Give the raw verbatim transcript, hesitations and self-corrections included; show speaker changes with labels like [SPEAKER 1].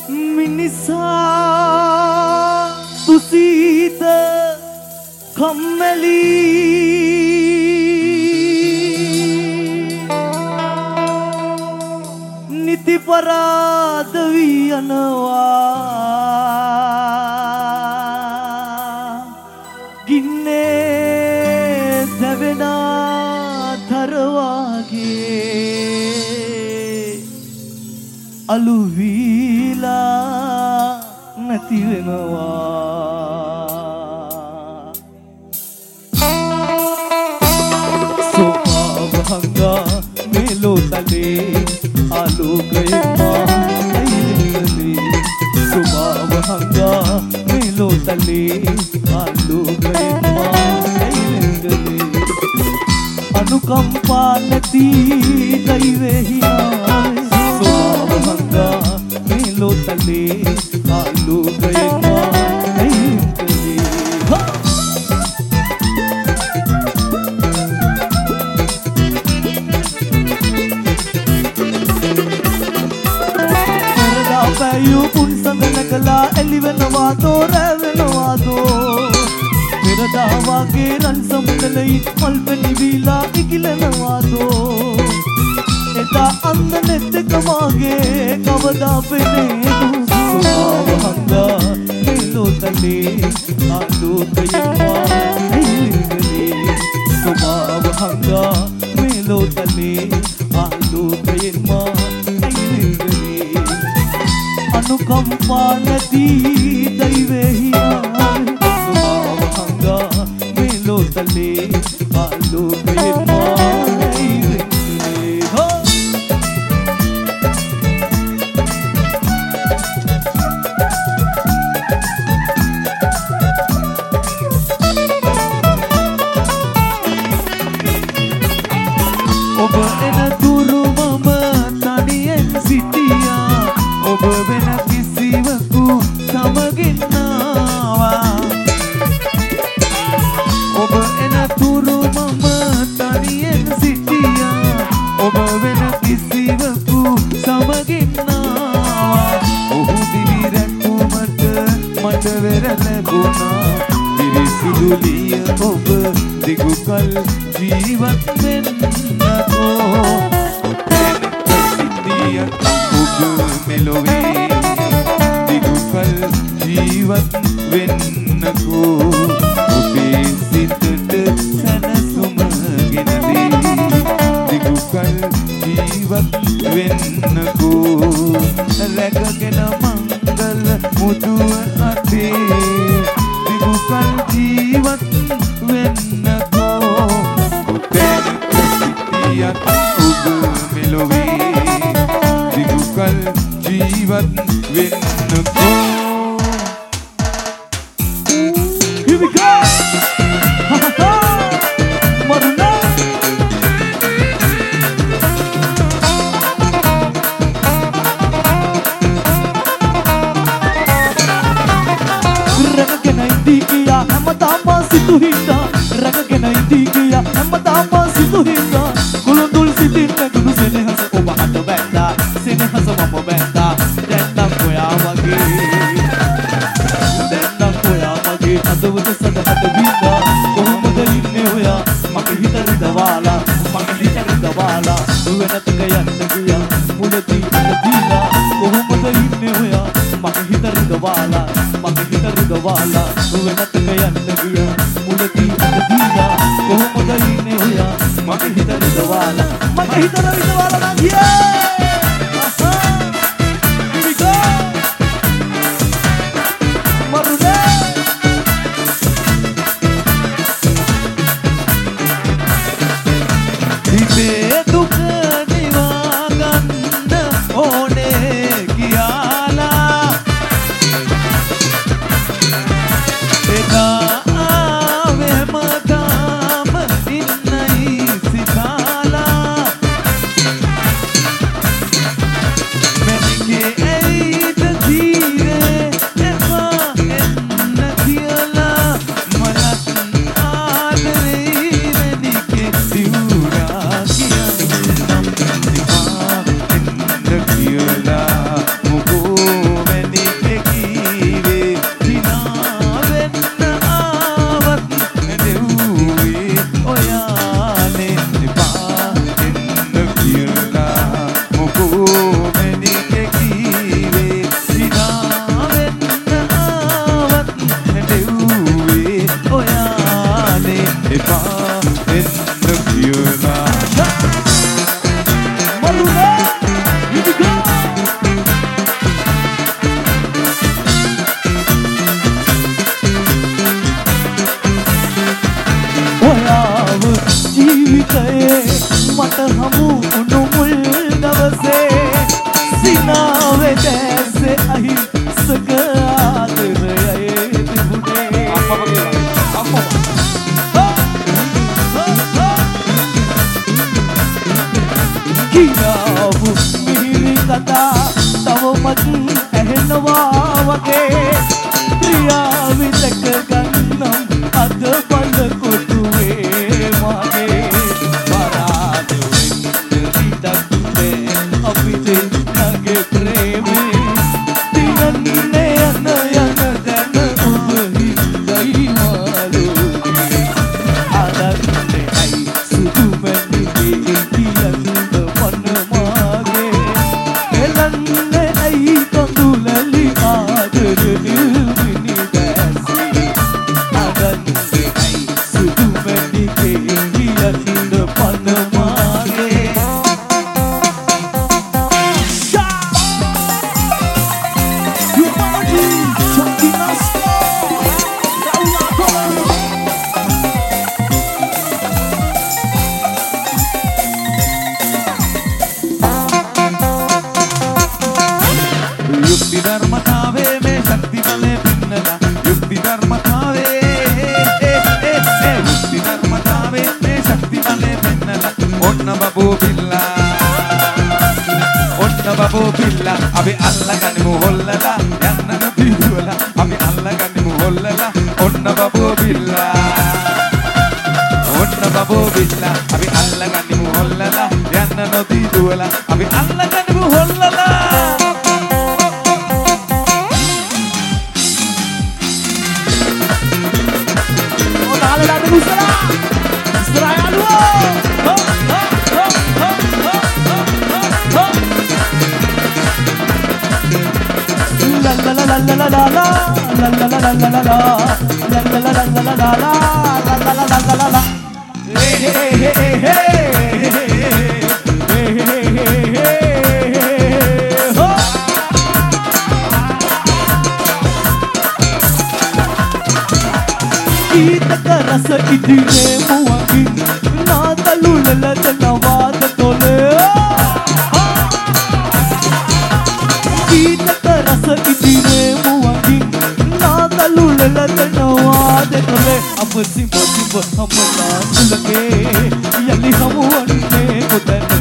[SPEAKER 1] මිනිසා තුසීත කම්මැලි නිතිපරාද වී යනවා ගින්නේ දැවෙන තරවාගේ අලු වීලා නැති වෙනවා සෝපාවහංගා මෙලොතලේ ආලෝකයෙන් මයිලේ සෝපාවහංගා මෙලොතලේ ආලෝකයෙන් මයිලේ අනුකම්පා නැති දෛවහිනා සෝපාවහංගා මෙලොතලේ ආලෝකයෙන් මයිලේ යුපුන් සඳනකලා එලිවෙනවා තෝ රැවෙනවා තෝ පෙරදා වගේ රන් සමුදලයි මල් පෙනිවිලා ඉකිලෙනවා තෝ එදා අන්ද නෙත් එක මාගේ කවදා පෙනේ සෝපාවහංගා මෙලොතලේ ආලෝකයෙන් මයිලේ සෝපාවහංගා මෙලොතලේ ආලෝකයෙන් මයිලේ අනුකම්පා නැති දෛවහිනා සෝපාවහංගා මෙලොතලේ ආලෝකයෙන් මයිලේ ඔබ එන දුරු මම තනියෙන් සිටියා ඔබ වෙන කිසිවකු සමගින්නවා ඔබ එන තුරු මම තනියෙන් සිටියා ඔබ වෙන කිසිවකු සමගින්නවා ඔහු දිවි රැකුමට මට වෙර ලැබුණා පිරිසිදුලිය ඔබ දිගුකල් ජීවත් වෙන්නකෝ මෙලොවේ දිගුකල් ජීවත් වෙන්නකෝ ඔබේ සිතට සැනසුම ගෙන දේ දිගුකල් ජීවත් වෙන්නකෝ රැකගෙන මංගල මුදුව අතේ දිගුකල් ජීවත් වෙන්නකෝ ඔබේ සිටියත් ඔබ මෙලොවේ දිගුකල් ජීවත් වෙන්නකෝ Here we go! Ha ha ha! Maruna! Ragagena hindi kiya hamatama situ hinda Ragagena hindi kiya hamatama situ hinda Kulundul sitin na gunu senehasa oba hata benda Senehasa mama benda Denda koya wage Denda koya wage Adavata sada hata binda Kohumada inne hoya Mage hitari dawala Mage hitari dawala Venataka yanna giya Mulati adina Kohumada inne hoya Mage hitari dawala Mage hitari dawala Venataka yanna giya Mulati adina Kohumada inne hoya Mage hitari dawala Mage hitari dawala na yeah මට හමු උණු මුල් දවසේ සිනාවේ දැසේ අහිංසක ආදරයයි තිබුණේ අම්මා කියලා අම්මා කියාවු මිහිරි කතා තවමත් ඇහෙනවා වගේ ක්‍රියාවිතක ගන්නම් අද බල කොටුවේ මගේ පරාද වෙන්න විතක්නේ අපිට නගේ ප්‍රේමේ දිනන්නේ යන යන දැන ඔබ හිතයි මාළුවේ අදන්නේ අයි සුදු මැණිකේ කියන්න පන මාගේ එලන්නේ අයි කඳුලලි ආදරේ युक्ति धर्मतावे में शक्ति बले भिन्नला युक्ति धर्मतावे युक्ति धर्मतावे में शक्ति बले भिन्नला ओन्न बाबू बिल्ला ओन्न बाबू बिल्ला अभी अल्लाह का निमुहल्ला यन्नन बिल्ला अभी अल्लाह का निमुहल्ला ओन्न बाबू बिल्ला ओन्न बाबू बिल्ला अभी अल्लाह का निमुहल्ला यन्नन बिल्ला अभी अल्लाह का निमुहल्ला गीत रस इतने मुआगिन ना तलु ललत नवाद तोले गीत रस इतने मुआगिन ना तलु ललत नवाद तोले अब सिंब सिंब हम नाच लगे यली हम वन्ने कुदन